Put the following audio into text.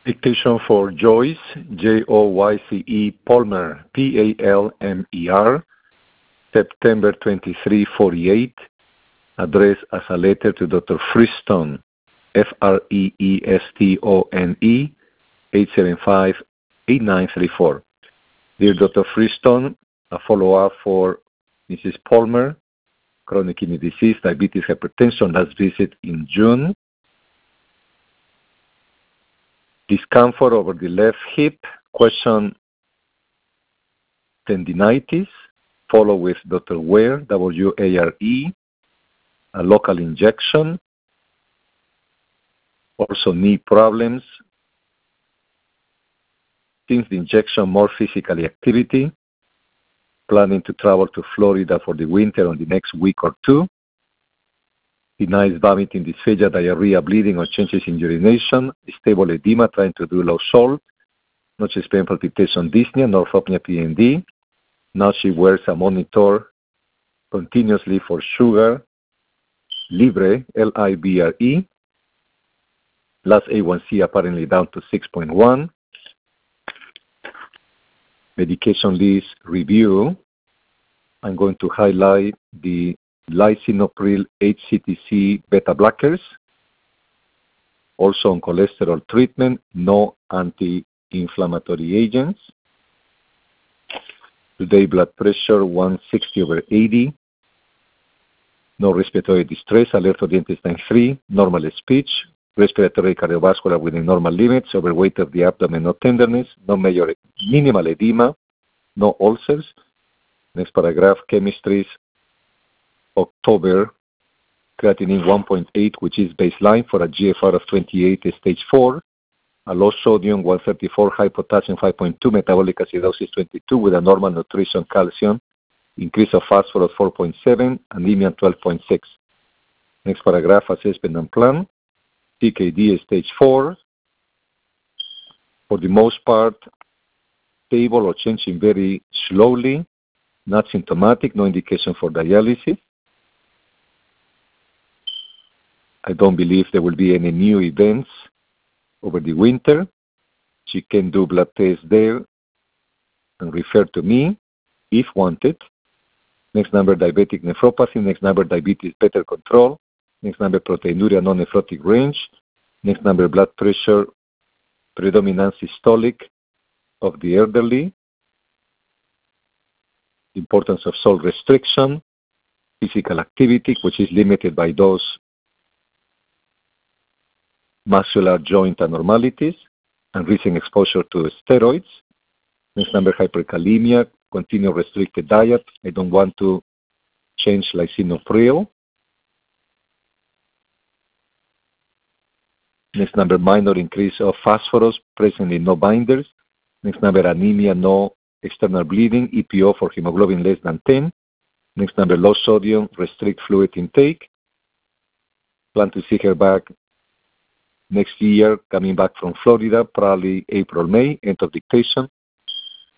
Dictation for Joyce, Joyce Palmer, Palmer, September 23, 48, addressed as a letter to Dr. Freestone, Freestone, 875-8934. Dear Dr. Freestone, a follow-up for Mrs. Palmer, chronic kidney disease, diabetes, hypertension, last visit in June. Discomfort over the left hip, question tendinitis, follow with Dr. Ware, W-A-R-E, a local injection, also knee problems. Since the injection, more physical activity, planning to travel to Florida for the winter on the next week or two. Denies vomiting, dysphagia, diarrhea, bleeding, or changes in urination. Stable edema, trying to do low salt. No chest pain, palpitation, dyspnea, northopnea, PND. Now she wears a monitor continuously for sugar. Libre, Libre. Last A1C apparently down to 6.1. Medication list review. I'm going to highlight the lisinopril HCTC beta blockers. Also on cholesterol treatment, no anti-inflammatory agents. Today blood pressure 160/80. No respiratory distress, alert of the intestine free, normal speech, respiratory cardiovascular within normal limits, overweight of the abdomen, no tenderness, no major minimal edema, no ulcers. Next paragraph, chemistries, October, creatinine 1.8, which is baseline for a GFR of 28, stage 4, a low sodium 134, high potassium 5.2, metabolic acidosis 22 with a normal nutrition calcium, increase of phosphorus 4.7, anemia 12.6. Next paragraph, assessment and plan, CKD stage 4, for the most part, stable or changing very slowly, not symptomatic, no indication for dialysis. I don't believe there will be any new events over the winter. She can do blood tests there and refer to me if wanted. Next number, diabetic nephropathy. Next number, diabetes better control. Next number, proteinuria non-nephrotic range. Next number, blood pressure predominant systolic of the elderly. Importance of salt restriction. Physical activity, which is limited by those muscular joint abnormalities and recent exposure to steroids. Next number, hyperkalemia, continue restricted diet. I don't want to change lisinopril. Next number, minor increase of phosphorus, presently no binders. Next number, anemia, no external bleeding, EPO for hemoglobin less than 10. Next number, low sodium, restrict fluid intake. Plan to see her back next year, coming back from Florida, probably April, May, end of dictation.